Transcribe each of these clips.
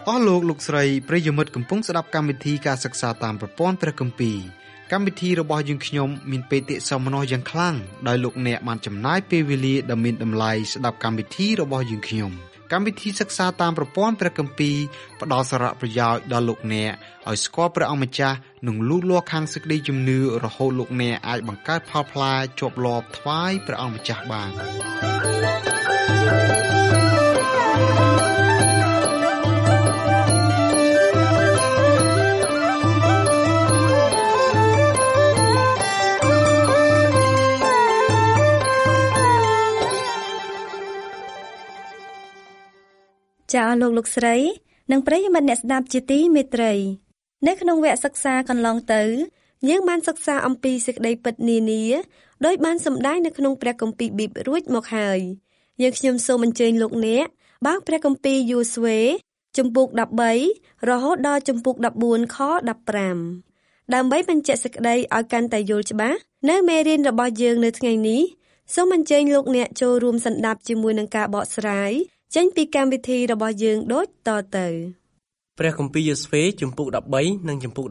អស់លោកស្រីប្រិយមិត្តកំពុងស្ដាប់កម្មវិធីការសិក្សាតាមប្រព័ន្ធព្រះគម្ពីរកម្មវិធីរបស់យើងខ្ញុំមានបេតិសោមនស្សយ៉ាងខ្លាំងដោយលោកអ្នកបានចំណាយពេលវេលាដ៏មានតម្លៃស្ដាប់កម្មវិធីរបស់យើងខ្ញុំកម្មវិធីសិក្សាតាមប្រព័ន្ធព្រះគម្ពីរផ្ដល់សារៈប្រយោជន៍ដល់លោកអ្នកឲ្យស្គាល់ព្រះអង្គម្ចាស់និងលូតលាស់ខាងសេចក្តីជំនឿរហូតលោកអ្នកអាចបង្កើតផលផ្លែជាប់លាប់ថ្វាយព្រះអង្គម្ចាស់បានចាអស់លោកស្រីនិងប្រិយមិត្តអ្នកស្ដាប់ជាទីមេត្រីនៅក្នុងវគ្គសិក្សាកន្លងទៅយើងបានសិក្សាអំពីសេចក្តីពិតនានាដោយបានសម្ដែងនៅក្នុងព្រះគម្ពីរប៊ីបរួចមកហើយយើងខ្ញុំសូមអញ្ជើញលោកអ្នកបើកព្រះគម្ពីរយូស្វេជំពូក13រហូតដល់ជំពូក14ខ15ដើម្បីបញ្ជាក់សេចក្តីឲ្យកាន់តែយល់ច្បាស់នៅមេរៀនរបស់យើងនៅថ្ងៃនេះសូមអញ្ជើញលោកអ្នកចូលរួមសន្តាប់ជាមួយនឹងការបកស្រាយចេញពីកម្មវិធីរបស់យើងដូចតទៅព្រះគម្ពីរយូស្វេជំពូក13និងជំពូក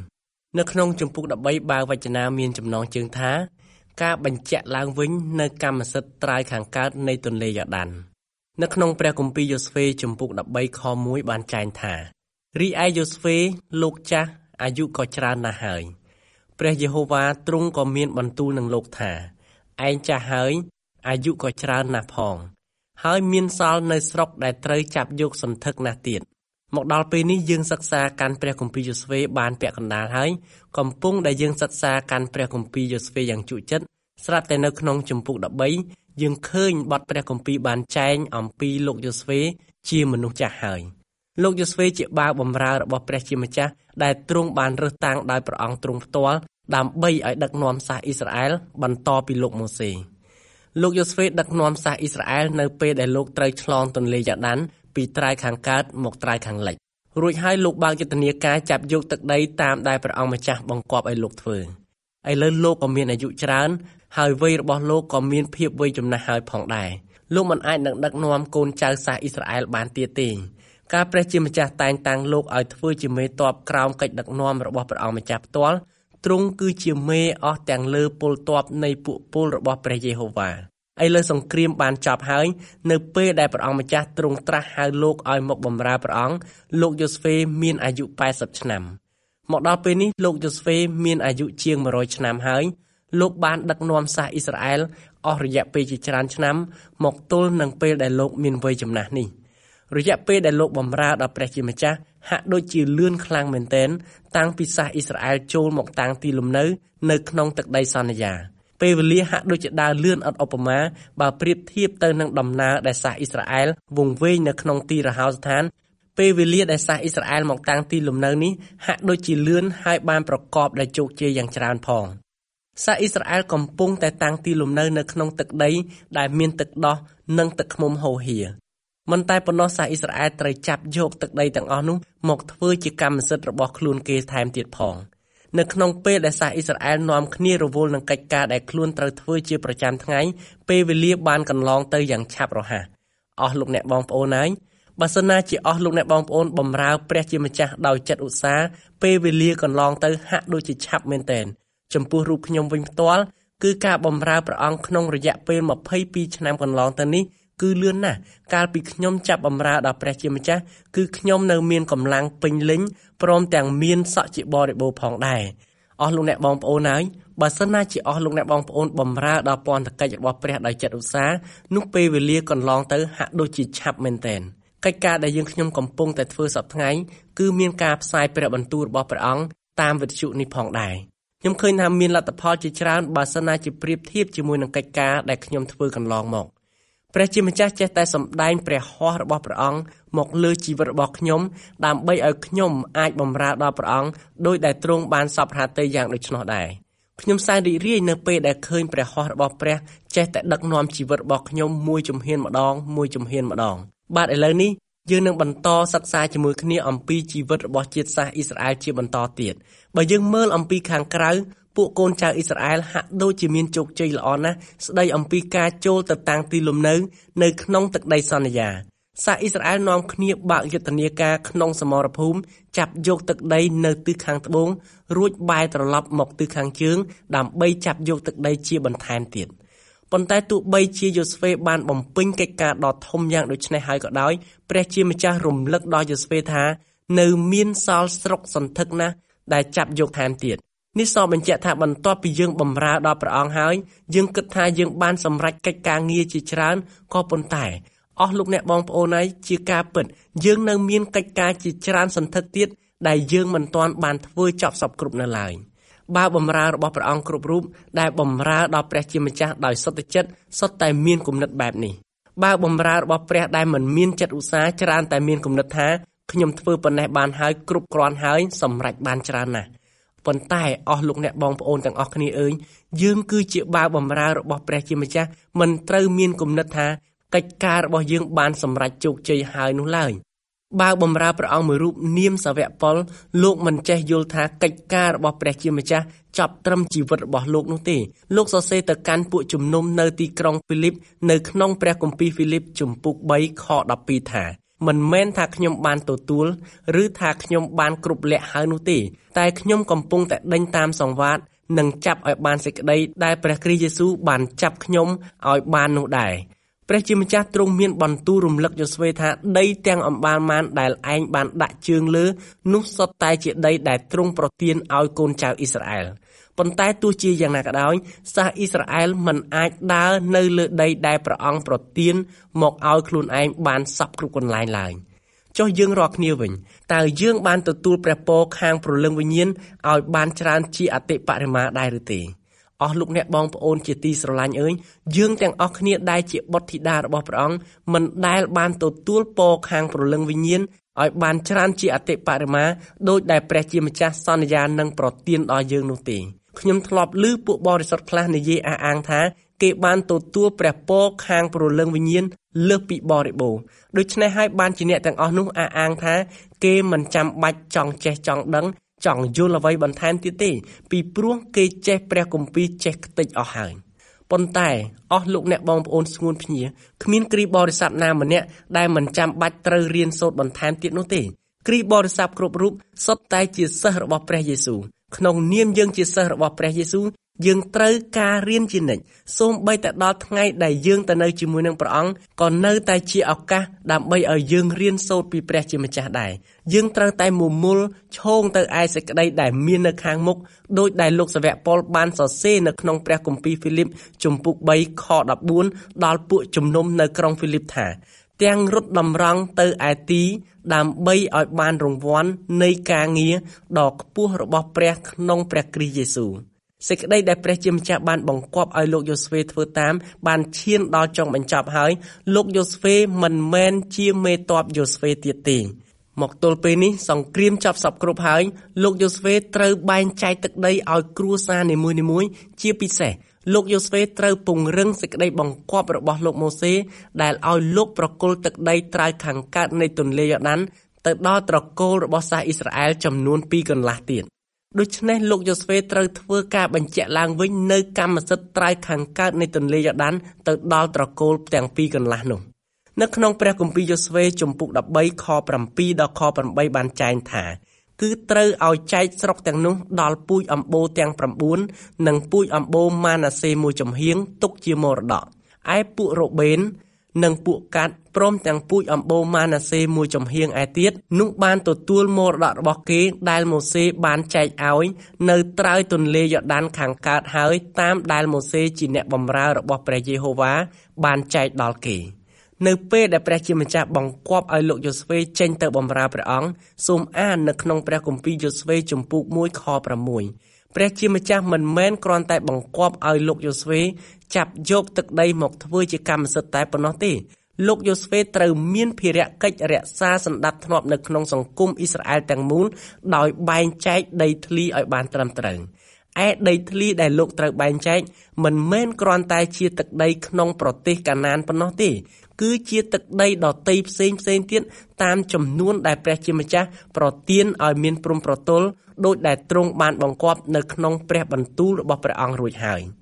14នៅក្នុងជំពូក13បើវចនាមានចំណងជើងថាការបញ្ជាក់ឡើងវិញនៅកម្មសិទ្ធិត្រើយខាងកើតនៃទន្លេយ៉ូដាននៅក្នុងព្រះគម្ពីរយូស្វេជំពូក13ខ1បានចែងថារីឯយូស្វេលោកចាស់អាយុក៏ច្រើនណាស់ហើយព្រះយេហូវ៉ាទ្រង់ក៏មានបន្ទូលនឹងលោកថាឯងចាស់ហើយអាយុក៏ច្រើនណាស់ផងហើយមានសល់នៅស្រុកដែលត្រូវចាប់យកសន្ធឹកណាស់ទៀតមកដល់ពេលនេះយើងសិក្សាកាន់ព្រះគម្ពីរយូស្វេបានពាក់កណ្ដាលហើយកំពុងដែលយើងសិក្សាកាន់ព្រះគម្ពីរយូស្វេយ៉ាងជក់ចិត្តស្រាប់តែនៅក្នុងជំពូក13យើងឃើញបទព្រះគម្ពីរបានចែងអំពីលោកយូស្វេជាមនុស្សចាស់ហើយលោកយូស្វេជាបាវបម្រើរបស់ព្រះជាម្ចាស់ដែលទ្រង់បានរើសតាំងដោយព្រះអង្គទ្រង់ផ្ទាល់ដើម្បីឲ្យដឹកនាំសាសអ៊ីស្រាអែលបន្តពីលោកម៉ូសេលោកយូស្វេដឹកនាំសាសអ៊ីស្រាអែលនៅពេលដែលលោកត្រូវឆ្លងទន្លេយ៉ូដានពីត្រើយខាងកើតមកត្រើយខាងលិចរួចហើយលោកបើកយុទ្ធនាការចាប់យកទឹកដីតាមដែលព្រះអង្គម្ចាស់បង្គាប់ឲ្យលោកធ្វើឥឡូវលោកក៏មានអាយុច្រើនហើយវ័យរបស់លោកក៏មានភាពវ័យចំណាស់ហើយផងដែរលោកមិនអាចនឹងដឹកនាំកូនចៅសាសអ៊ីស្រាអែលបានទៀតទេការព្រះជាម្ចាស់តែងតាំងលោកឲ្យធ្វើជាមេទ័ពក្រោមកិច្ចដឹកនាំរបស់ព្រះអង្គម្ចាស់ផ្ទាល់ទ្រង់គឺជាមេអស់ទាំងលើពលទ័ពនៃពួកពលរបស់ព្រះយេហូវ៉ាឥឡូវសង្គ្រាមបានចប់ហើយនៅពេលដែលព្រះអង្គម្ចាស់ទ្រង់ត្រាស់ហៅលោកឲ្យមកបម្រើព្រះអង្គលោកយូស្វេមានអាយុ80ឆ្នាំមកដល់ពេលនេះលោកយូស្វេមានអាយុជាង100ឆ្នាំហើយលោកបានដឹកនាំសាសអ៊ីស្រាអែលអស់រយៈពេលជាច្រើនឆ្នាំមកទល់នឹងពេលដែលលោកមានវ័យចំណាស់នេះរយៈពេលដែលលោកបម្រើដល់ព្រះជាម្ចាស់ហាក់ដូចជាលឿនខ្លាំងមែនទែនតាំងពីសាសអ៊ីស្រាអែលចូលមកតាំងទីលំនៅក្នុងទឹកដីសន្យាពេលវេលាហាក់ដូចជាដើរលឿនឥតឧបមាបើប្រៀបធៀបទៅនឹងដំណើរដែលសាសអ៊ីស្រាអែលវង្វេងនៅក្នុងទីរហោស្ថានពេលវេលាដែលសាសអ៊ីស្រាអែលមកតាំងទីលំនៅនេះហាក់ដូចជាលឿនហើយបានប្រកបដោយជោគជ័យយ៉ាងច្រើនផងសាសអ៊ីស្រាអែលកំពុងតែតាំងទីលំនៅក្នុងទឹកដីដែលមានទឹកដោះនិងទឹកឃ្មុំហូរហៀមិនតែប៉ុណ្ណោះសាសអ៊ីស្រាអែលត្រូវចាប់យកទឹកដីទាំងអស់នោះមកធ្វើជាកម្មសិទ្ធិរបស់ខ្លួនគេថែមទៀតផងនៅក្នុងពេលដែលសាសអ៊ីស្រាអែលនាំគ្នារវល់នឹងកិច្ចការដែលខ្លួនត្រូវធ្វើជាប្រចាំថ្ងៃពេលវេលាបានកន្លងទៅយ៉ាងឆាប់រហ័សអស់លោកអ្នកបងប្អូនហើយបើសិនណាជាអស់លោកអ្នកបងប្អូនបម្រើព្រះជាម្ចាស់ដោយចិត្តឧស្សាហ៍ពេលវេលាកន្លងទៅហាក់ដូចជាឆាប់មែនទែនចំពោះរូបខ្ញុំវិញផ្ទាល់គឺការបម្រើព្រះអង្គក្នុងរយៈពេល22ឆ្នាំកន្លងទៅនេះគឺលឿនណាស់កាលពីខ្ញុំចាប់បម្រើដល់ព្រះជាម្ចាស់គឺខ្ញុំនៅមានកម្លាំងពេញលេញព្រមទាំងមានសក់ជាបរិបូរណ៍ផងដែរអស់លោកអ្នកបងប្អូនហើយបើសិនណាជាអស់លោកអ្នកបងប្អូនបម្រើដល់ពន្ធកិច្ចរបស់ព្រះដោយចិត្តឧស្សាហ៍នោះពេលវេលាកន្លងទៅហាក់ដូចជាឆាប់មែនទែនកិច្ចការដែលយើងខ្ញុំកំពុងតែធ្វើសប្តាហ៍ថ្ងៃគឺមានការផ្សាយព្រះបន្ទូលរបស់ព្រះអង្គតាមវិទ្យុនេះផងដែរខ្ញុំឃើញថាមានលទ្ធផលជាច្រើនបើសិនណាជាប្រៀបធៀបជាមួយនឹងកិច្ចការដែលខ្ញុំធ្វើកន្លងមកព្រះជាម្ចាស់ចេះតែសម្ដែងព្រះហស្ថរបស់ព្រះអង្គមកលើជីវិតរបស់ខ្ញុំដើម្បីឲ្យខ្ញុំអាចបម្រើដល់ព្រះអង្គដោយដែលទ្រង់បានសពហាទៅយ៉ាងដូច្នោះដែរខ្ញុំសែនរីករាយនៅពេលដែលឃើញព្រះហស្ថរបស់ព្រះចេះតែដឹកនាំជីវិតរបស់ខ្ញុំមួយជំហានម្ដងបាទឥឡូវនេះយើងនឹងបន្តសិក្សាជាមួយគ្នាអំពីជីវិតរបស់ជាតិសាសន៍អ៊ីស្រាអែលជាបន្តទៀតបើយើងមើលអំពីខាងក្រៅពួកកូនចៅអ៊ីស្រាអែលហាក់ដូចជាមានជោគជ័យល្អណាស់ស្ដីអំពីការចូលទៅតាំងទីលំនៅក្នុងទឹកដីសន្យាសាសអ៊ីស្រាអែលនាំគ្នាបើកយុទ្ធនាការក្នុងសមរភូមិចាប់យកទឹកដីនៅទិសខាងត្បូងរួចបែរត្រឡប់មកទិសខាងជើងដើម្បីចាប់យកទឹកដីជាបន្ថែមទៀតប៉ុន្តែទោះបីជាយូស្វេបានបំពេញកិច្ចការដ៏ធំយ៉ាងដូចនេះហើយក៏ដោយព្រះជាម្ចាស់រំលឹកដល់យូស្វេថានៅមានសល់ស្រុកសន្ធឹកណាស់ដែលចាប់យកថែមទៀតនេះសបញ្ជាក់ថាបន្ទាប់ពីយើងបម្រើដល់ព្រះអង្គហើយយើងគិតថាយើងបានសម្រេចកិច្ចការងារជាច្រើនក៏ប៉ុន្តែអស់លោកអ្នកបងប្អូនហើយជាការពិតយើងនៅមានកិច្ចការជាច្រើនសន្ធឹកទៀតដែលយើងមិនទាន់បានធ្វើចប់សពគ្រប់នៅឡើយបើបម្រើរបស់ព្រះអង្គគ្រប់រូបដែលបម្រើដល់ព្រះជាម្ចាស់ដោយសុទ្ធចិត្តសុទ្ធតែមានគំនិតបែបនេះបើបម្រើរបស់ព្រះដែលមិនមានចិត្តឧស្សាហ៍ច្រើនតែមានគំនិតថាខ្ញុំធ្វើប៉ុណ្ណេះបានហើយគ្រប់គ្រាន់ហើយសម្រេចបានច្រើនណាស់ប៉ុន្តែអស់លោកអ្នកបងប្អូនទាំងអស់គ្នាអើយយើងគឺជាបាវបម្រើរបស់ព្រះជាម្ចាស់មិនត្រូវមានគំនិតថាកិច្ចការរបស់យើងបានសម្រេចជោគជ័យហើយនោះឡើយបើបម្រើព្រះអង្គមួយរូបនាមសាវកប៉ុលលោកមិនចេះយល់ថាកិច្ចការរបស់ព្រះជាម្ចាស់ចប់ត្រឹមជីវិតរបស់លោកនោះទេលោកសរសេរទៅកាន់ពួកជំនុំនៅទីក្រុងហ្វីលីបនៅក្នុងព្រះគម្ពីរហ្វីលីបជំពូក3ខ12ថាមិនមែនថាខ្ញុំបានទទួលឬថាខ្ញុំបានគ្រប់លក្ខហើយនោះទេតែខ្ញុំកំពុងតែដេញតាមសង្វាតនិងចាប់ឲ្យបានសេចក្តីដែលព្រះគ្រីស្ទយេស៊ូវបានចាប់ខ្ញុំឲ្យបាននោះដែរព្រះជាម្ចាស់ទ្រង់មានបន្ទូលរំលឹកយូស្វេថាដីទាំងអម្បាលម៉ានដែលឯងបានដាក់ជើងលើនោះសុទ្ធតែជាដីដែលទ្រង់ប្រទានឲ្យកូនចៅអ៊ីស្រាអែលប៉ុន្តែទោះជាយ៉ាងណាក៏ដោយសាសអ៊ីស្រាអែលមិនអាចដើរនៅលើដីដែលព្រះអង្គប្រទានមកឲ្យខ្លួនឯងបានសពគ្រប់កន្លែងឡើយចុះយើងរាល់គ្នាវិញតើយើងបានទទួលព្រះពរខាងព្រលឹងវិញ្ញាណឲ្យបានច្រើនជាអតិបរមាដែរឬទេអស់លោកអ្នកបងប្អូនជាទីស្រឡាញ់អើយយើងទាំងអស់គ្នាដែលជាបុត្រធីតារបស់ព្រះអង្គមិនដែលបានទទួលពរខាងព្រលឹងវិញ្ញាណឲ្យបានច្រើនជាអតិបរមាដោយដែលព្រះជាម្ចាស់សន្យានឹងប្រទានដល់យើងនោះទេខ្ញុំធ្លាប់ឮពួកបរិសុទ្ធខ្លះនិយាយអះអាងថាគេបានទទួលព្រះពរខាងព្រលឹងវិញ្ញាណលើសពីបរិបូរណ៍ដូច្នេះហើយបានជាអ្នកទាំងអស់នោះអះអាងថាគេមិនចាំបាច់ចង់ចេះចង់ដឹងចង់យល់អ្វីបន្ថែមទៀតទេពីព្រោះគេចេះព្រះគម្ពីរចេះខ្ទេចអស់ហើយប៉ុន្តែអស់លោកអ្នកបងប្អូនស្ងួនភ្ញាគ្មានគ្រីបរិស័ទណាម្នាក់ដែលមិនចាំបាច់ត្រូវរៀនសូត្របន្ថែមទៀតនោះទេគ្រីបរិស័ទគ្រប់រូបសុទ្ធតែជាសិស្សរបស់ព្រះយេស៊ូវក្នុងនាមយើងជាសិស្សរបស់ព្រះយេស៊ូវយើងត្រូវការរៀនជានិច្ចសូម្បីតែដល់ថ្ងៃដែលយើងទៅនៅជាមួយនឹងព្រះអង្គក៏នៅតែជាឱកាសដើម្បីឲ្យយើងរៀនសូត្រពីព្រះជាម្ចាស់ដែរយើងត្រូវតែមមូលឈោងទៅឯសេចក្តីដែលមាននៅខាងមុខដោយដែលលោកសាវកប៉ុលបានសរសេរនៅក្នុងព្រះគម្ពីរហ្វីលីបជំពូក3ខ14ដល់ពួកជំនុំនៅក្រុងហ្វីលីបថាទាំងរត់តម្រង់ទៅឯទីដើម្បីឲ្យបានរង្វាន់នៃការងារដ៏ខ្ពស់របស់ព្រះក្នុងព្រះគ្រីស្ទយេស៊ូវសេចក្តីដែលព្រះជាម្ចាស់បានបង្គាប់ឲ្យលោកយូស្វេធ្វើតាមបានឈានដល់ចុងបញ្ចប់ហើយលោកយូស្វេមិនមែនជាមេទ័ពយូស្វេទៀតទេមកទល់ពេលនេះសង្គ្រាមចប់សពគ្រប់ហើយលោកយូស្វេត្រូវបែងចែកទឹកដីឲ្យគ្រួសារនីមួយៗជាពិសេសលោកយូស្វេត្រូវពង្រឹងសេចក្តីបង្គាប់របស់លោកម៉ូសេដែលឲ្យលោកប្រគល់ទឹកដីត្រើយខាងកើតនៃទន្លេយ៉ូដានទៅដល់ត្រកូលរបស់សាសអ៊ីស្រាអែលចំនួន2កន្លះទៀតដូច្នេះលោកយូស្វេត្រូវធ្វើការបញ្ជាក់ឡើងវិញនៅកម្មសិទ្ធិត្រើយខាងកើតនៃទន្លេយ៉ូដានទៅដល់ត្រកូលទាំង2កន្លះនោះនៅក្នុងព្រះគម្ពីរយូស្វេជំពូក13ខ7ដល់ខ8បានចែងថាគឺត្រូវឲ្យចែកស្រុកទាំងនោះដល់ពូជអម្បូរទាំង9និងពូជអម្បូរម៉ាណាសេមួយចំហៀងទុកជាមរតកឯពួករ៉ូបេននិងពួកកាត់ព្រមទាំងពូជអម្បូរម៉ាណាសេមួយចំហៀងឯទៀតនោះបានទទួលមរតករបស់គេដែលម៉ូសេបានចែកឲ្យនៅត្រើយទន្លេយ៉ូដានខាងកើតហើយតាមដែលម៉ូសេជាអ្នកបម្រើរបស់ព្រះយេហូវ៉ាបានចែកដល់គេនៅពេលដែលព្រះជាម្ចាស់បង្គាប់ឲ្យលោកយូស្វេចេញទៅបម្រើព្រះអង្គសូមអាននៅក្នុងព្រះគម្ពីរយូស្វេជំពូក1ខ6ព្រះជាម្ចាស់មិនមែនគ្រាន់តែបង្គាប់ឲ្យលោកយូស្វេចាប់យកទឹកដីមកធ្វើជាកម្មសិទ្ធិតែប៉ុណ្ណោះទេលោកយូស្វេត្រូវមានភារកិច្ចរក្សាសណ្ដាប់ធ្នាប់នៅក្នុងសង្គមអ៊ីស្រាអែលទាំងមូលដោយបែងចែកដីធ្លីឲ្យបានត្រឹមត្រូវឯដីធ្លីដែលលោកត្រូវបែងចែកមិនមែនគ្រាន់តែជាទឹកដីក្នុងប្រទេសកាណានប៉ុណ្ណោះទេគឺជាទឹកដីដទៃផ្សេងទៀតតាមចំនួនដែលព្រះជាម្ចាស់ប្រទានឲ្យមានព្រំប្រទល់ដោយដែលទ្រង់បានបង្គាប់នៅក្នុងព្រះបន្ទូលរបស់ព្រះអង្គរួចហើយ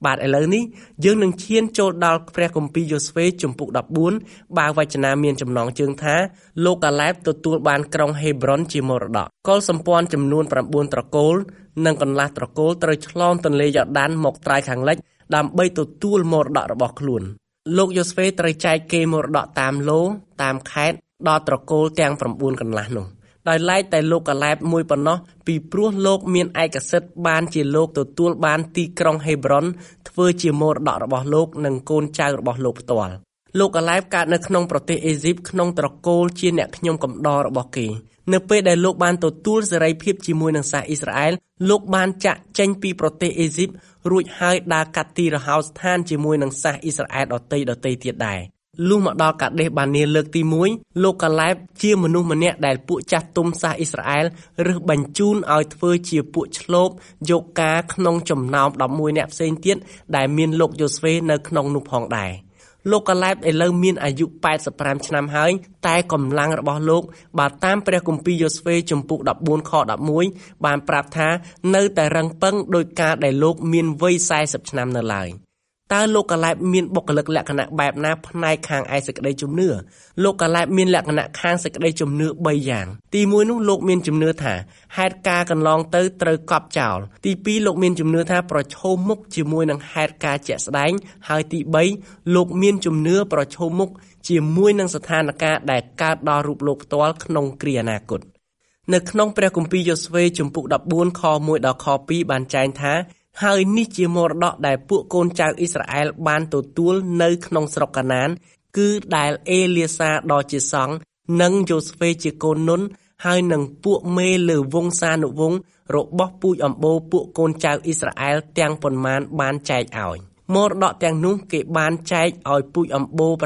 បាទឥឡូវនេះយើងនឹងឈានចូលដល់ព្រះគម្ពីរយ៉ូស្វេជំពូក14បើវចនាមានចំណងជើងថាលោកកាឡែបទទួលបានក្រុងហេប្រុនជាមរតកកុលសម្ព័ន្ធចំនួន9ត្រកូលនិងកន្លះត្រកូលត្រូវឆ្លងទន្លេយ៉ូដានមកត្រើយខាងលិចដើម្បីទទួលមរតករបស់ខ្លួនលោកយ៉ូស្វេត្រូវចែកគេមរតកតាមឡូតាមខេត្តដល់ត្រកូលទាំង9កន្លះនោះដោយឡែកតែលោកកាឡែបមួយប៉ុណ្ណោះពីព្រោះលោកមានឯកសិទ្ធិបានជាលោកទទួលបានទីក្រុងហេប្រុនធ្វើជាមរតករបស់លោកនិងកូនចៅរបស់លោកផ្ទាល់លោកកាឡែបកើតនៅក្នុងប្រទេសអេស៊ីបក្នុងត្រកូលជាអ្នកខ្ញុំកំដររបស់គេនៅពេលដែលលោកបានទទួលសេរីភាពជាមួយនឹងសាសអ៊ីស្រាអែលលោកបានចាក់ចេញពីប្រទេសអេស៊ីបរួចហើយដើរកាត់ទីរហោស្ថានជាមួយនឹងសាសអ៊ីស្រាអែលដទៃទៀតដែរលុះមកដល់កាដេសបានេលើកទី1លោកកាឡែបជាមនុស្សម្នាក់ដែលពួកចាស់ទុំសាសអ៊ីស្រាអែលរើសបញ្ជូនឲ្យធ្វើជាពួកឆ្លូបយកការក្នុងចំណោម11អ្នកផ្សេងទៀតដែលមានលោកយ៉ូស្វេនៅក្នុងនោះផងដែរលោកកាឡែបឥឡូវមានអាយុ85ឆ្នាំហើយតែកម្លាំងរបស់លោកបើតាមព្រះគម្ពីរយ៉ូស្វេជំពូក14ខ11បានប្រាប់ថានៅតែរឹងប៉ឹងដោយការដែលលោកមានវ័យ40ឆ្នាំនៅឡើយតើលោកកាឡែបមានបុគ្គលិកលក្ខណៈបែបណាផ្នែកខាងឯសេចក្តីជំនឿលោកកាឡែបមានលក្ខណៈខាងសេចក្តីជំនឿ3យ៉ាងទី1នោះលោកមានជំនឿថាហេតុការកន្លងទៅត្រូវកប់ចោលទី2លោកមានជំនឿថាប្រឈមមុខជាមួយនឹងហេតុការជាក់ស្ដែងហើយទី3លោកមានជំនឿប្រឈមមុខជាមួយនឹងស្ថានភាពដែលកើតដល់រូបលោកផ្ទាល់ក្នុងគ្រាអនាគតនៅក្នុងព្រះគម្ពីរយ៉ូស្វេជំពូក14ខ1ដល់ខ2បានចែងថាហើយនេះជាមរតកដែលពួកកូនចៅអ៊ីស្រាអែលបានទទួលនៅក្នុងស្រុកកាណានគឺដែលអេលៀសាដ៏ជាសង្ឃនិងយ៉ូស្វេជាកូននុនហើយនឹងពួកមេលើវង្សានុវង្សរបស់ពូជអម្បូរពួកកូនចៅអ៊ីស្រាអែលទាំងប៉ុន្មានបានចែកឲ្យមរតកទាំងនោះគេបានចែកឲ្យពូជអម្បូរ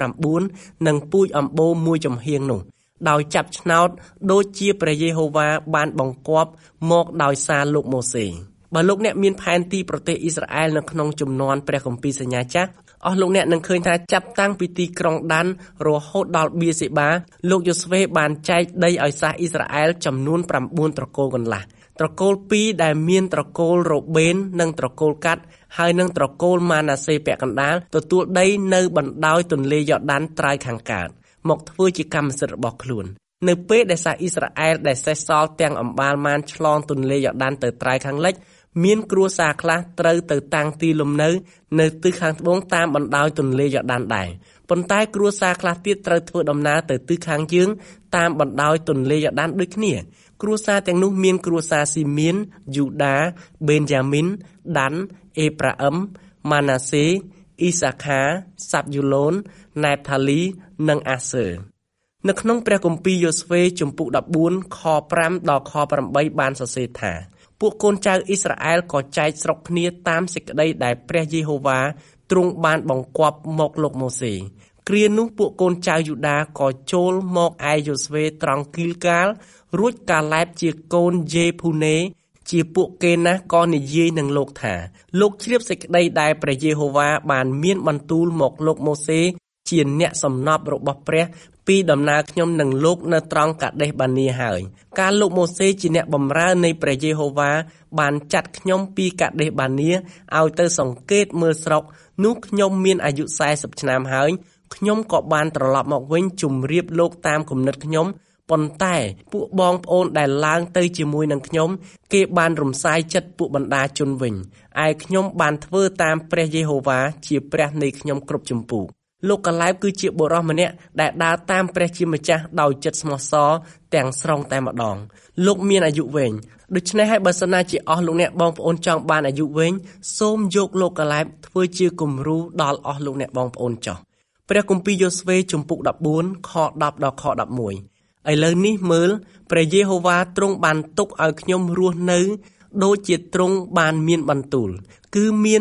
9និងពូជអម្បូរមួយចំហៀងនោះដោយចាប់ឆ្នោតដូចជាព្រះយេហូវ៉ាបានបង្គាប់មកដោយសារលោកម៉ូសេបើលោកអ្នកមានផែនទីប្រទេសអ៊ីស្រាអែលនៅក្នុងជំនាន់ព្រះគម្ពីរសញ្ញាចាស់អស់លោកអ្នកនឹងឃើញថាចាប់តាំងពីទីក្រុងដានរហូតដល់បៀសេបាលោកយ៉ូស្វេបានចែកដីឲ្យសាសអ៊ីស្រាអែលចំនួន9ត្រកូលកន្លះត្រកូល2ដែលមានត្រកូលរ៉ូបេននិងត្រកូលកាត់ហើយនិងត្រកូលម៉ាណាសេពាក់កណ្ដាលទទួលដីនៅបណ្ដោយទន្លេយ៉ូដានត្រើយខាងកើតមកធ្វើជាកម្មសិទ្ធិរបស់ខ្លួននៅពេលដែលសាសអ៊ីស្រាអែលដែលសេសសល់ទាំងអម្បាលម៉ានឆ្លងទន្លេយ៉ូដានទៅត្រើយខាងលិចមានគ្រួសារខ្លះត្រូវទៅតាំងទីលំនៅនៅទិសខាងត្បូងតាមបណ្ដោយទន្លេយ៉ូដានដែរប៉ុន្តែគ្រួសារខ្លះទៀតត្រូវធ្វើដំណើរទៅទិសខាងជើងតាមបណ្ដោយទន្លេយ៉ូដានដូចគ្នាគ្រួសារទាំងនោះមានគ្រួសារស៊ីមៀនយូដាបេនយ៉ាមីនដានអេប្រាអឹមម៉ាណាសេអ៊ីសាខាសាប់យូឡូនណេបថាលីនិងអាសឺនៅក្នុងព្រះគម្ពីរយ៉ូស្វេជំពូក14ខ5ដល់ខ8បានសរសេរថាពួកកូនចៅអ៊ីស្រាអែលក៏ចែកស្រុកគ្នាតាមសេចក្តីដែលព្រះយេហូវ៉ាទ្រង់បានបង្គាប់មកលោកម៉ូសេគ្រានោះពួកកូនចៅយូដាក៏ចូលមកឯយ៉ូស្វេត្រង់គីលកាលរួចកាឡែបជាកូនយេភូណេជាពួកគេណាស់ក៏និយាយនឹងលោកថាលោកជ្រាបសេចក្តីដែលព្រះយេហូវ៉ាបានមានបន្ទូលមកលោកម៉ូសេជាអ្នកសំណប់របស់ព្រះពីដំណើរខ្ញុំនឹងលោកនៅត្រង់កាដេសបានេហើយការលោកម៉ូសេជាអ្នកបម្រើនៃព្រះយេហូវ៉ាបានចាត់ខ្ញុំពីកាដេសបានេឲ្យទៅសង្កេតមើលស្រុកនោះខ្ញុំមានអាយុ40ឆ្នាំហើយខ្ញុំក៏បានត្រឡប់មកវិញជម្រាបលោកតាមគំនិតខ្ញុំប៉ុន្តែពួកបងប្អូនដែលឡើងទៅជាមួយនឹងខ្ញុំគេបានរំសាយចិត្តពួកបណ្ដាជនវិញឯខ្ញុំបានធ្វើតាមព្រះយេហូវ៉ាជាព្រះនៃខ្ញុំគ្រប់ជំពូកលោកកាឡែបគឺជាបុរសម្នាក់ដែលដើរតាមព្រះជាម្ចាស់ដោយចិត្តស្មោះសរទាំងស្រុងតែម្ដងលោកមានអាយុវែងដូច្នេះហើយបើសិនណាជាអស់លោកអ្នកបងប្អូនចង់បានអាយុវែងសូមយកលោកកាឡែបធ្វើជាគំរូដល់អស់លោកអ្នកបងប្អូនចុះព្រះគម្ពីរយ៉ូស្វេជំពូក14ខ10ដល់ខ11ឥឡូវនេះមើលព្រះយេហូវ៉ាទ្រង់បានទុកឲ្យខ្ញុំរស់នៅដូចជាទ្រង់បានមានបន្ទូលគឺមាន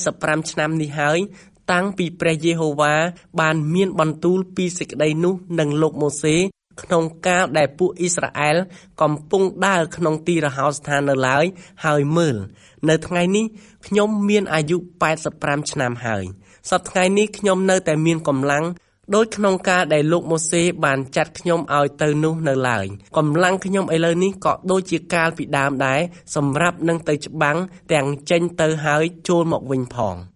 45ឆ្នាំនេះហើយតាំងពីព្រះយេហូវ៉ាបានមានបន្ទូលពីសេចក្តីនោះនឹងលោកម៉ូសេក្នុងកាលដែលពួកអ៊ីស្រាអែលកំពុងដើរក្នុងទីរហោស្ថាននៅឡើយហើយមើលនៅថ្ងៃនេះខ្ញុំមានអាយុ85ឆ្នាំហើយសប្តាហ៍ថ្ងៃនេះខ្ញុំនៅតែមានកម្លាំងដោយក្នុងការដែលលោកម៉ូសេបានចាត់ខ្ញុំឲ្យទៅនោះនៅឡើយកម្លាំងខ្ញុំឥឡូវនេះក៏ដូចជាកាលពីដើមដែរសម្រាប់នឹងទៅច្បាំងទាំងចេញទៅហើយចូលមកវិញផង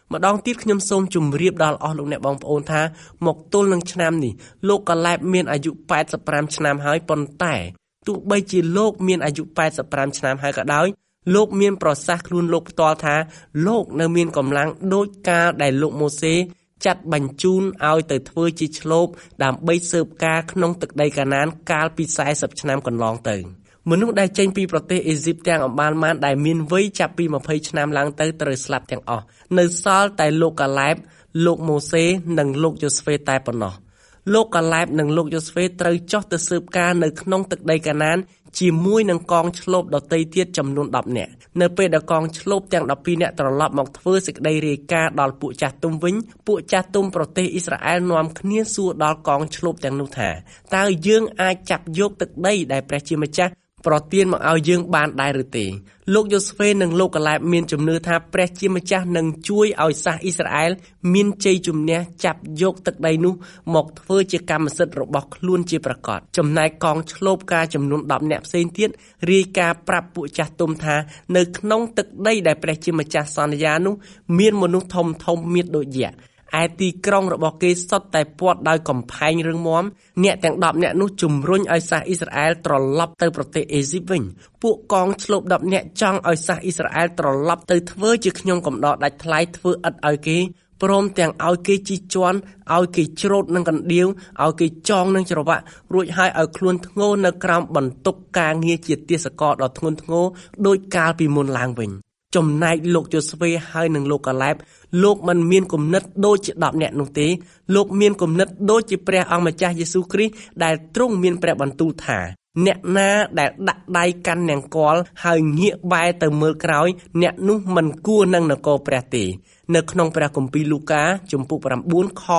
ម្ដងទៀតខ្ញុំសូមជម្រាបដល់អស់លោកអ្នកបងប្អូនថាមកទល់នឹងឆ្នាំនេះលោកកាឡែបមានអាយុ85ឆ្នាំហើយប៉ុន្តែទោះបីជាលោកមានអាយុ85ឆ្នាំហើយក៏ដោយលោកមានប្រសាសន៍ខ្លួនលោកផ្ទាល់ថាលោកនៅមានកម្លាំងដូចកាលដែលលោកម៉ូសេចាត់បញ្ជូនឲ្យទៅធ្វើជាឆ្លូបដើម្បីស៊ើបការក្នុងទឹកដីកាណានកាលពី40ឆ្នាំកន្លងទៅមនុស្សដែលចេញពីប្រទេសអេស៊ីបទាំងអម្បាលម៉ានដែលមានវ័យចាប់ពី20ឆ្នាំឡើងទៅត្រូវស្លាប់ទាំងអស់នៅសល់តែលោកកាឡែបលោកម៉ូសេនិងលោកយ៉ូស្វេតែប៉ុណ្ណោះលោកកាឡែបនិងលោកយ៉ូស្វេត្រូវចុះទៅស៊ើបការនៅក្នុងទឹកដីកាណានជាមួយនឹងកងឆ្លូបដទៃទៀតចំនួន10នាក់នៅពេលដែលកងឆ្លូបទាំង12នាក់ត្រឡប់មកធ្វើសេចក្តីរាយការណ៍ដល់ពួកចាស់ទុំវិញពួកចាស់ទុំប្រទេសអ៊ីស្រាអែលនាំគ្នាសួរដល់កងឆ្លូបទាំងនោះថាតើយើងអាចចាប់យកទឹកដីដែលព្រះជាម្ចាស់ប្រទានមកឲ្យយើងបានដែរឬទេលោកយ៉ូស្វេនិងលោកកាឡែបមានជំនឿថាព្រះជាម្ចាស់នឹងជួយឲ្យសាសអ៊ីស្រាអែលមានជ័យជំនះចាប់យកទឹកដីនោះមកធ្វើជាកម្មសិទ្ធិរបស់ខ្លួនជាប្រកាសចំណែកកងឆ្លូបការចំនួន10នាក់ផ្សេងទៀតរាយការណ៍ប្រាប់ពួកចាស់ទុំថានៅក្នុងទឹកដីដែលព្រះជាម្ចាស់សន្យានោះមានមនុស្សធំធំមានដូចយក្សឯទីក្រុងរបស់គេសុទ្ធតែព័ទ្ធដោយកំផែងរឹងមាំអ្នកទាំង10នាក់នោះជំរុញឲ្យសាសអ៊ីស្រាអែលត្រឡប់ទៅប្រទេសអេស៊ីបវិញពួកកងឆ្លូប10នាក់ចង់ឲ្យសាសអ៊ីស្រាអែលត្រឡប់ទៅធ្វើជាខ្ញុំកំដរដាច់ថ្លៃធ្វើឥតឲ្យគេព្រមទាំងឲ្យគេជិះជាន់ឲ្យគេច្រូតនឹងកណ្ដៀវឲ្យគេចងនឹងច្រវាក់រួចហើយឲ្យខ្លួនធ្ងរនៅក្រោមបន្ទុកការងារជាទាសករដ៏ធ្ងន់ធ្ងរដោយកាលពីមុនឡើងវិញចំណែកលោកយ៉ូស្វេហើយនិងលោកកាឡែបលោកមិនមានគំនិតដូចជា10នាក់នោះទេលោកមានគំនិតដូចជាព្រះអង្គម្ចាស់យេស៊ូវគ្រីស្ទដែលទ្រង់មានព្រះបន្ទូលថាអ្នកណាដែលដាក់ដៃកាន់នង្គ័លហើយងាកបែរទៅមើលក្រោយអ្នកនោះមិនគួរនឹងនគរព្រះទេនៅក្នុងព្រះគម្ពីរលូកាជំពូក9ខ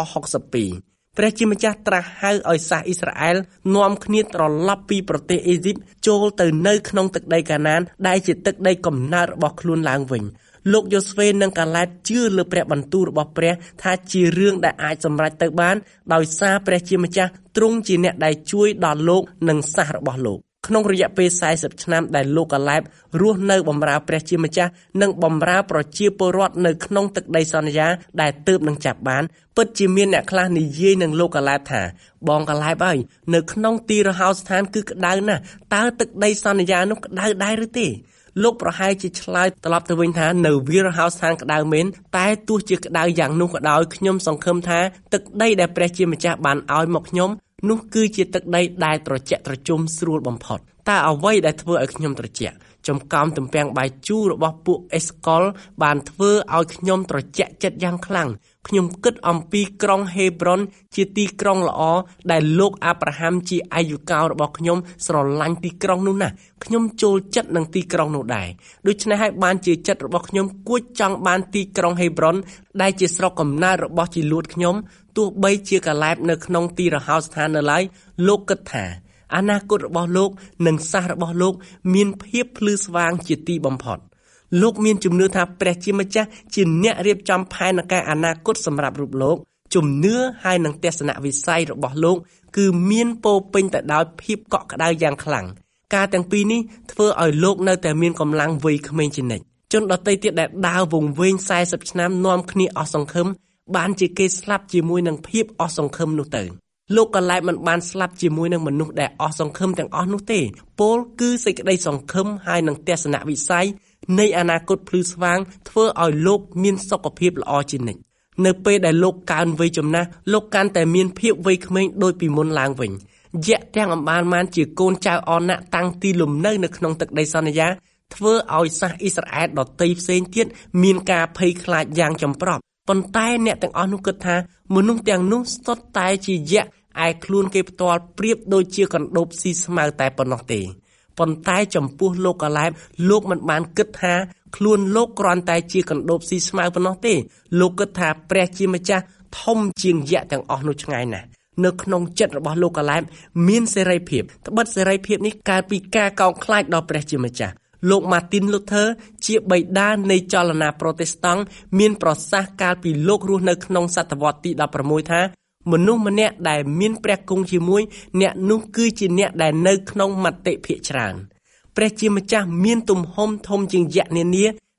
62ព្រះជាម្ចាស់ត្រាស់ហៅឲ្យសាសអ៊ីស្រាអែលនាំគ្នាត្រឡប់ពីប្រទេសអេស៊ីបចូលទៅនៅក្នុងទឹកដីកាណានដែលជាទឹកដីកំណើតរបស់ខ្លួនឡើងវិញលោកយ៉ូស្វេនិងកាឡែបជឿលើព្រះបន្ទូលរបស់ព្រះថាជារឿងដែលអាចសម្រេចទៅបានដោយសារព្រះជាម្ចាស់ទ្រង់ជាអ្នកដែលជួយដល់លោកនិងសាសរបស់លោកក្នុងរយៈពេល40ឆ្នាំដែលលោកកាឡែបរស់នៅបម្រើព្រះជាម្ចាស់និងបម្រើប្រជាពលរដ្ឋនៅក្នុងទឹកដីសន្យាដែលទើបនឹងចាប់បានពិតជាមានអ្នកខ្លះនិយាយនឹងលោកកាឡែបថាបងកាឡែបអើយនៅក្នុងទីរហោស្ថានគឺក្តៅណាស់តើទឹកដីសន្យានោះក្តៅដែរឬទេលោកប្រហែលជាឆ្លើយត្រឡប់ទៅវិញថានៅវាលហោស្ថានក្តៅមែនតែទោះជាក្តៅយ៉ាងនោះក៏ដោយខ្ញុំសង្ឃឹមថាទឹកដីដែលព្រះជាម្ចាស់បានឲ្យមកខ្ញុំនោះគឺជាទឹកដីដែលត្រជាក់ត្រជុំស្រួលបំផុតតើអ្វីដែលធ្វើឲ្យខ្ញុំត្រជាក់ចំកោមទំពាំងបាយជូររបស់ពួកអេសកុលបានធ្វើឲ្យខ្ញុំត្រជាក់ចិត្តយ៉ាងខ្លាំងខ្ញុំគិតអំពីក្រុងហេប្រុនជាទីក្រុងល្អដែលលោកអាប់រ៉ាហាំជាអាយុកាលរបស់ខ្ញុំស្រឡាញ់ទីក្រុងនោះណាស់ខ្ញុំចូលចិត្តនឹងទីក្រុងនោះដែរដូច្នេះហើយបានជាចិត្តរបស់ខ្ញុំគួចចង់បានទីក្រុងហេប្រុនដែលជាស្រុកកំណើតរបស់ជីលួតខ្ញុំទោះបីជាកាឡែបនៅក្នុងទីរហោស្ថាននៅឡើយលោកគិតថាអនាគតរបស់លោកនិងសាសរបស់លោកមានភាពភ្លឺស្វាងជាទីបំផុតលោកមានជំនឿថាព្រះជាម្ចាស់ជាអ្នករៀបចំផែនការអនាគតសម្រាប់រូបលោកជំនឿហើយនឹងទស្សនវិស័យរបស់លោកគឺមានពោពេញទៅដោយភាពកក់ក្ដៅយ៉ាងខ្លាំងការទាំងពីរនេះធ្វើឲ្យលោកនៅតែមានកម្លាំងវ័យក្មេងជានិច្ចជនដទៃទៀតដែលដើរវង្វេង40ឆ្នាំនាំគ្នាអស់សង្ឃឹមបានជាគេស្លាប់ជាមួយនឹងភាពអស់សង្ឃឹមនោះទៅលោកកាឡែបមិនបានស្លាប់ជាមួយនឹងមនុស្សដែលអស់សង្ឃឹមទាំងអស់នោះទេពោលគឺសេចក្តីសង្ឃឹមហើយនឹងទស្សនវិស័យនៃអនាគតភ្លឺស្វាងធ្វើឲ្យលោកមានសុខភាពល្អជានិច្ចនៅពេលដែលលោកកើនវ័យចំណាស់លោកកាន់តែមានភាពវ័យក្មេងដូចពីមុនឡើងវិញយក្សទាំងអម្បាលម៉ានជាកូនចៅអណាក់តាំងទីលំនៅនៅក្នុងទឹកដីសន្យាធ្វើឲ្យសាសអ៊ីស្រាអែលដទៃផ្សេងទៀតមានការភ័យខ្លាចយ៉ាងចម្ប្រប់ប៉ុន្តែអ្នកទាំងអស់នោះគិតថាមនុស្សទាំងនោះសុទ្ធតែជាយក្សឯខ្លួនគេផ្ទាល់ប្រៀបដូចជាកណ្ដូបស៊ីស្មៅតែប៉ុណ្ណោះទេប៉ុន្តែចំពោះលោកកាឡែបលោកមិនបានគិតថាខ្លួនលោកគ្រាន់តែជាកណ្ដូបស៊ីស្មៅប៉ុណ្ណោះទេលោកគិតថាព្រះជាម្ចាស់ធំជាងយក្សទាំងអស់នោះឆ្ងាយណាស់នៅក្នុងចិត្តរបស់លោកកាឡែបមានសេរីភាពត្បិតសេរីភាពនេះកើតពីការកោតខ្លាចដល់ព្រះជាម្ចាស់លោក Martin Luther ជាបិតានៃចលនាប្រូតេស្តង់មានប្រសាសន៍កាលពីលោករស់នៅក្នុងសតវត្សទី16ថាមនុស្សម្នាក់ដែលមានព្រះគង់ជាមួយអ្នកនោះគឺជាអ្នកដែលនៅក្នុងមតិភាគច្រើនព្រះជាម្ចាស់មានទំហំធំជាងយក្សនានា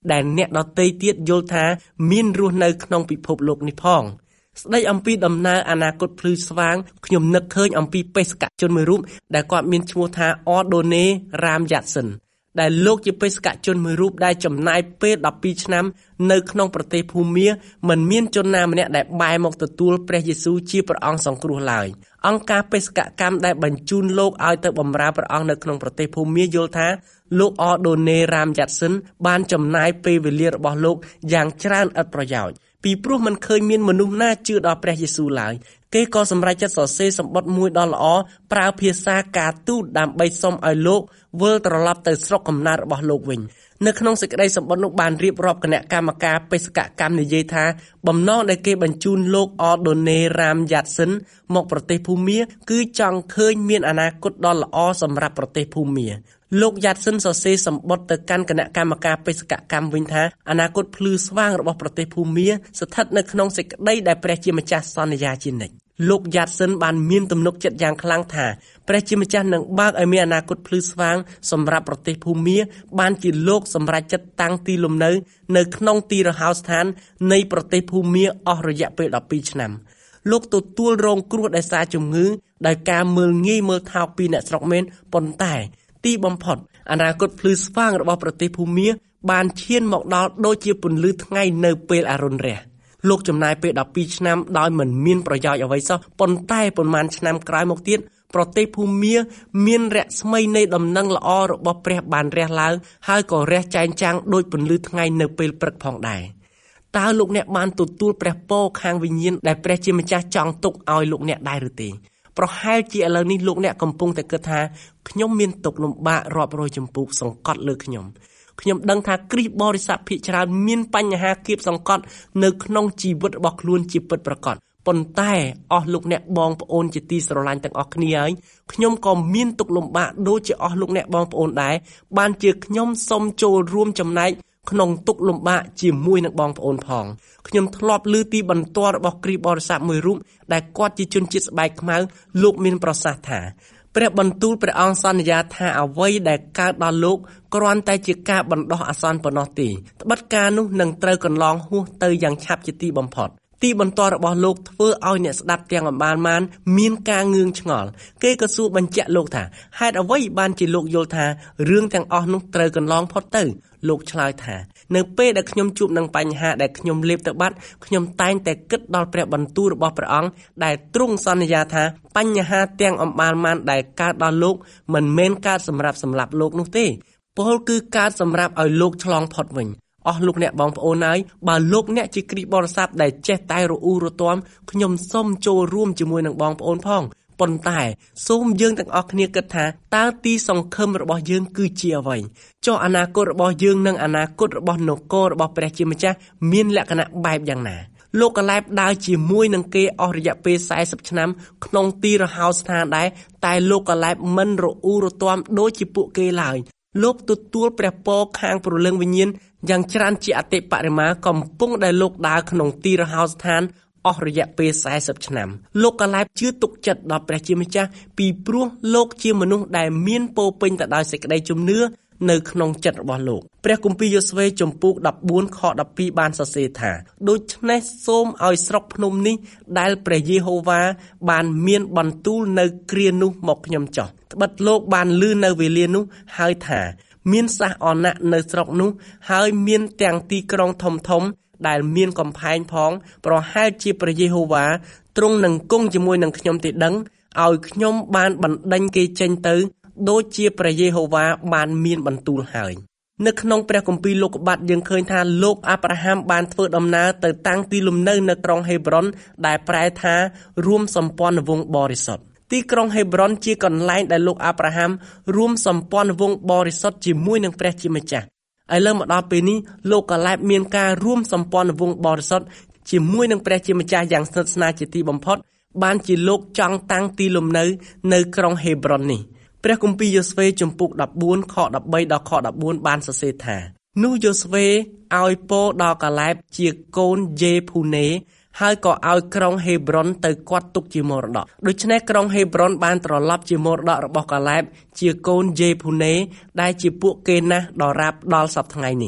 ដែលអ្នកដទៃទៀតយល់ថាមានរស់នៅក្នុងពិភពលោកនេះផងស្ដីអំពីដំណើរអនាគតភ្លឺស្វាងខ្ញុំនឹកឃើញអំពីបេសកជនមួយរូបដែលគាត់មានឈ្មោះថា Ordone Ramjatson ដែលលោកជាបេសកជនមួយរូបដែលចំណាយពេល12ឆ្នាំនៅក្នុងប្រទេសភូមាមិនមានជនណាម្នាក់ដែលបែរមកទទួលព្រះយេស៊ូវជាព្រះអង្គសង្គ្រោះឡើយអង្គការបេសកកម្មដែលបញ្ជូនលោកឲ្យទៅបម្រើព្រះអង្គនៅក្នុងប្រទេសភូមាយល់ថាលោក Ordone Ramjatson បានចំណាយពេលវេលារបស់លោកយ៉ាងច្រើនឥតប្រយោជន៍ពីព្រោះមិនឃើញមានមនុស្សណាជឿដល់ព្រះយេស៊ូវឡើយគេក៏សម្រេចចិត្តសរសេរសម្បត្តិមួយដ៏ល្អប្រើភាសាការទូតដើម្បីសុំឲ្យលោកវិលត្រឡប់ទៅស្រុកកំណើតរបស់លោកវិញនៅក្នុងសេចក្តីសម្បត្តិនោះបានរៀបរាប់គណៈកម្មការបេសកកម្មនិយាយថាបំណងដែលគេបញ្ជូនលោក Ordone Ramjatson មកប្រទេសភូមាគឺចង់ឃើញមានអនាគតដ៏ល្អសម្រាប់ប្រទេសភូមាលោក Yatson សរសេរសម្បត្តិទៅកាន់គណៈកម្មការបេសកកម្មវិញថាអនាគតភ្លឺស្វាងរបស់ប្រទេសភូមាស្ថិតនៅក្នុងសេចក្តីដែលព្រះជាម្ចាស់សន្យាជានិច្ចលោក Yatson បានមានទំនុកចិត្តយ៉ាងខ្លាំងថាព្រះជាម្ចាស់នឹងបើកឲ្យមានអនាគតភ្លឺស្វាងសម្រាប់ប្រទេសភូមាបានជាលោកសម្រេចចិត្តតាំងទីលំនៅនៅក្នុងទីរហោស្ថាននៃប្រទេសភូមាអស់រយៈពេល12ឆ្នាំលោកទទួលរងគ្រោះដោយសារជំងឺដោយការមើលងាយមើលថោកពីអ្នកស្រុកមែនប៉ុន្តែទីបំផុតអនាគតភ្លឺស្វាងរបស់ប្រទេសភូមាបានឈានមកដល់ដូចជាពន្លឺថ្ងៃនៅពេលអរុណរះលោកចំណាយពេល12ឆ្នាំដោយមិនមានប្រយោជន៍អ្វីសោះប៉ុន្តែប៉ុន្មានឆ្នាំក្រោយមកទៀតប្រទេសភូមាមានរស្មីនៃដំណឹងល្អរបស់ព្រះបានរះឡើងហើយក៏រះចែងចាំងដូចពន្លឺថ្ងៃនៅពេលព្រឹកផងដែរតើលោកអ្នកបានទទួលព្រះពរខាងវិញ្ញាណដែលព្រះជាម្ចាស់ចង់ទុកឲ្យលោកអ្នកដែរឬទេប្រហែលជាឥឡូវនេះលោកអ្នកកំពុងតែគិតថាខ្ញុំមានទុក្ខលំបាករាប់រយចម្ពោះសង្កត់លើខ្ញុំដឹងថាគ្រីស្ទបរិស័ទភាគច្រើនមានបញ្ហាគៀបសង្កត់នៅក្នុងជីវិតរបស់ខ្លួនជាពិតប្រាកដប៉ុន្តែអស់លោកអ្នកបងប្អូនជាទីស្រឡាញ់ទាំងអស់គ្នាហើយខ្ញុំក៏មានទុក្ខលំបាកដូចជាអស់លោកអ្នកបងប្អូនដែរបានជាខ្ញុំសូមចូលរួមចំណែកក្នុងទុក្ខលំបាកជាមួយនឹងបងប្អូនផងខ្ញុំធ្លាប់ឮទីបន្ទាល់របស់គ្រីស្ទបរិស័ទមួយរូបដែលគាត់ជាជនជាតិស្បែកខ្មៅលោកមានប្រសាសន៍ថាព្រះបន្ទូលព្រះអង្គសន្យាថាអ្វីដែលកើតដល់លោកគ្រាន់តែជាការបណ្ដោះអាសន្នប៉ុណ្ណោះទេត្បិតការនោះនឹងត្រូវកន្លងហួសទៅយ៉ាងឆាប់ជាទីបំផុតទីបន្ទាល់របស់លោកធ្វើឲ្យអ្នកស្ដាប់ទាំងអម្បាលម៉ានមានការងឿងឆ្ងល់គេក៏សួរបញ្ជាក់លោកថាហេតុអ្វីបានជាលោកយល់ថារឿងទាំងអស់នោះត្រូវកន្លងផុតទៅលោកឆ្លើយថានៅពេលដែលខ្ញុំជួបនឹងបញ្ហាដែលខ្ញុំលេបទៅបាត់ខ្ញុំតែងតែគិតដល់ព្រះបន្ទូលរបស់ព្រះអង្គដែលទ្រង់សន្យាថាបញ្ហាទាំងអម្បាលម៉ានដែលកើតដល់លោកមិនមែនកើតសម្រាប់សម្លាប់លោកនោះទេពោលគឺកើតសម្រាប់ឲ្យលោកឆ្លងផុតវិញអស់លោកអ្នកបងប្អូនហើយបើលោកអ្នកជាគ្រីស្ទបរិស័ទដែលចេះតែរអ៊ូរទាំខ្ញុំសូមចូលរួមជាមួយនឹងបងប្អូនផងប៉ុន្តែសូមយើងទាំងអស់គ្នាគិតថាតើទីសង្ឃឹមរបស់យើងគឺជាអ្វីចុះអនាគតរបស់យើងនិងអនាគតរបស់នគររបស់ព្រះជាម្ចាស់មានលក្ខណៈបែបយ៉ាងណាលោកកាឡែបដើរជាមួយនឹងគេអស់រយៈពេល40ឆ្នាំក្នុងទីរហោស្ថានដែរតែលោកកាឡែបមិនរអ៊ូរទាំដូចជាពួកគេឡើយលោកទទួលព្រះពរខាងព្រលឹងវិញ្ញាណយ៉ាងច្រើនជាអតិបរមាកំពុងដែលលោកដើរក្នុងទីរហោស្ថានអស់រយៈពេល40ឆ្នាំលោកកាឡែបជឿទុកចិត្តដល់ព្រះជាម្ចាស់ពីព្រោះលោកជាមនុស្សដែលមានពោរពេញទៅដោយសេចក្តីជំនឿនៅក្នុងចិត្តរបស់លោកព្រះគម្ពីរយ៉ូស្វេជំពូក14ខ12បានសរសេរថាដូច្នេះសូមឲ្យស្រុកភ្នំនេះដែលព្រះយេហូវ៉ាបានមានបន្ទូលនៅគ្រានោះមកខ្ញុំចោះត្បិតលោកបានឮនៅវេលានោះហើយថាមានសាសអនៈនៅស្រុកនោះហើយមានទាំងទីក្រុងធំដែលមានកំផែងផងប្រហែលជាព្រះយេហូវ៉ាទ្រង់នឹងគង់ជាមួយនឹងខ្ញុំទេដឹងឲ្យខ្ញុំបានបណ្ដេញគេចេញទៅដូចជាព្រះយេហូវ៉ាបានមានបន្ទូលហើយនៅក្នុងព្រះគម្ពីរលោកុបាទយើងឃើញថាលោកអាប់រ៉ាហាំបានធ្វើដំណើរទៅតាំងទីលំនៅនៅក្រុងហេប្រុនដែលប្រែថារួមសម្ព័ន្ធវង្សបរិសុទ្ធទីក្រុងហេប្រុនជាកន្លែងដែលលោកអាប់រ៉ាហាំរួមសម្ព័ន្ធវង្សបរិសុទ្ធជាមួយនឹងព្រះជាម្ចាស់ឥឡូវមកដល់ពេលនេះលោកកាឡែបមានការរួមសម្ព័ន្ធវង្សបរិសុទ្ធជាមួយនឹងព្រះជាម្ចាស់យ៉ាងស្និទ្ធស្នាលជាទីបំផុតបានជាលោកចង់តាំងទីលំនៅនៅក្រុងហេប្រុននេះព្រះគម្ពីរយ៉ូស្វេជំពូក14ខ13ដល់ខ14បានសរសេរថានោះយ៉ូស្វេឲ្យពរដល់កាឡែបជាកូនយេភូនេហើយក៏ឲ្យក្រុងហេប្រុនទៅគាត់ទុកជាមរតកដូច្នេះក្រុងហេប្រុនបានត្រឡប់ជាមរតករបស់កាឡែបជាកូនយេភូនេដែលជាពួកគេណាស់ដរាបដល់សព្វថ្ងៃនេះ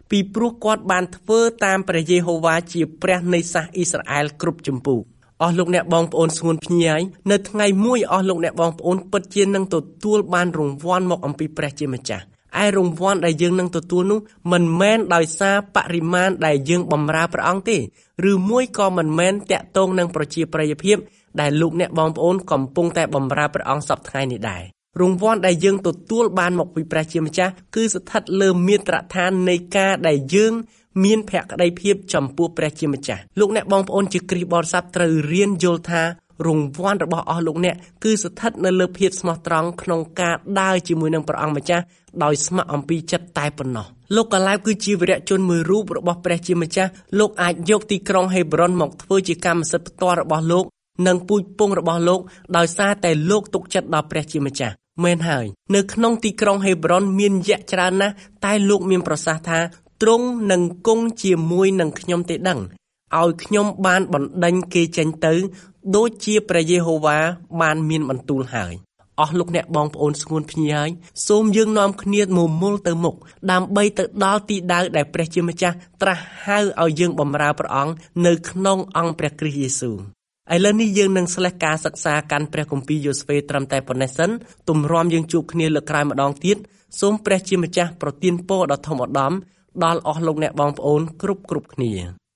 ពីព្រោះគាត់បានធ្វើតាមព្រះយេហូវ៉ាជាព្រះនៃសាសអ៊ីស្រាអែលគ្រប់ជំពូកអស់លោកអ្នកបងប្អូនស្ងួនភ្ញីហើយនៅថ្ងៃមួយអស់លោកអ្នកបងប្អូនពិតជានឹងទទួលបានរង្វាន់មកអំពីព្រះជាម្ចាស់ឯរង្វាន់ដែលយើងនឹងទទួលនោះមិនមែនដោយសារបរិមាណដែលយើងបម្រើព្រះអង្គទេឬមួយក៏មិនមែនតាក់ទងនឹងប្រជាប្រិយភាពដែលលោកអ្នកបងប្អូនកំពុងតែបម្រើព្រះអង្គសពថ្ងៃនេះដែររង្វាន់ដែលយើងទទួលបានមកពីព្រះជាម្ចាស់គឺស្ថិតលើមាត្រដ្ឋាននៃការដែលយើងមានភក្តីភាពចំពោះព្រះជាម្ចាស់លោកអ្នកបងប្អូនជាគ្រីស្ទបរិស័ទត្រូវរៀនយល់ថារង្វាន់របស់អស់លោកអ្នកគឺស្ថិតនៅលើភាពស្មោះត្រង់ក្នុងការដើរជាមួយនឹងព្រះអង្គម្ចាស់ដោយស្ម័គ្រអំពីចិត្តតែប៉ុណ្ណោះលោកកាឡែបគឺជាវីរៈជនមួយរូបរបស់ព្រះជាម្ចាស់លោកអាចយកទីក្រុងហេប្រុនមកធ្វើជាកម្មសិទ្ធិផ្ទាល់របស់លោកនិងពូជពង្សរបស់លោកដោយសារតែលោកទុកចិត្តដល់ព្រះជាម្ចាស់មែនហើយនៅក្នុងទីក្រុងហេប្រុនមានយក្សច្រើនណាស់តែលោកមានប្រសាសន៍ថាទ្រង់នឹងគង់ជាមួយនឹងខ្ញុំទេដឹងឲ្យខ្ញុំបានបណ្ដេញគេចេញទៅដូចជាព្រះយេហូវ៉ាបានមានបន្ទូលហើយអស់លោកអ្នកបងប្អូនស្ងួនភ្ញីហើយសូមយើងនាំគ្នាមមុលទៅមុខដើម្បីទៅដល់ទីដៅដែលព្រះជាម្ចាស់ត្រាស់ហៅឲ្យយើងបម្រើព្រះអង្គនៅក្នុងអង្គព្រះគ្រីស្ទយេស៊ូវឥឡូវនេះយើងនឹងស្លេះការសិក្សាកាន់ព្រះគម្ពីរយូស្វេត្រឹមតែប៉ុណ្ណេះសិនទម្រាំយើងជួបគ្នាលើកក្រោយម្ដងទៀតសូមព្រះជាម្ចាស់ប្រទានពរដ៏ធំឧត្តមដល់អស់លោកអ្នកបងប្អូនគ្រប់គ្នា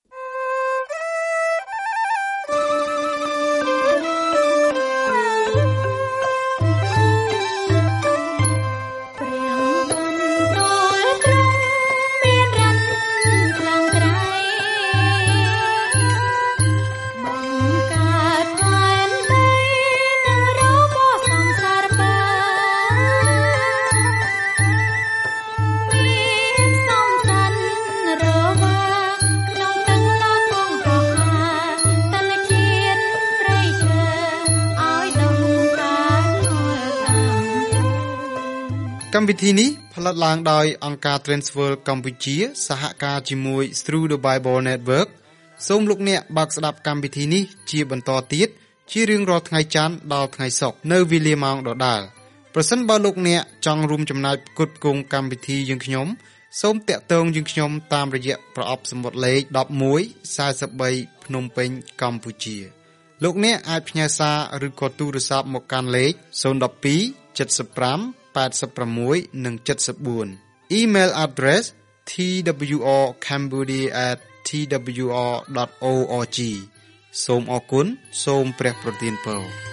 កម្មវិធីនេះផលិតឡើងដោយអង្គការ Transworld កម្ពុជាសហការជាមួយ Through the Bible Network សូមលោកអ្នកបើកស្ដាប់កម្មវិធីនេះជាបន្តទៀតជារៀងរាល់ថ្ងៃច័ន្ទដល់ថ្ងៃសុក្រនៅវេលាម៉ោងដដែលប្រសិនបើលោកអ្នកចង់រួមចំណែកផ្គត់ផ្គង់កម្មវិធីយើងខ្ញុំសូមតាក់ទងយើងខ្ញុំតាមរយៈប្រអប់សំបុត្រលេខ1143ភ្នំពេញកម្ពុជាលោកអ្នកអាចផ្ញើសារឬក៏ទូរស័ព្ទមកកាន់លេខ012 75 86 និង 74 Email address twrcambodia@twr.org សូមអរគុណសូមព្រះប្រទានពរ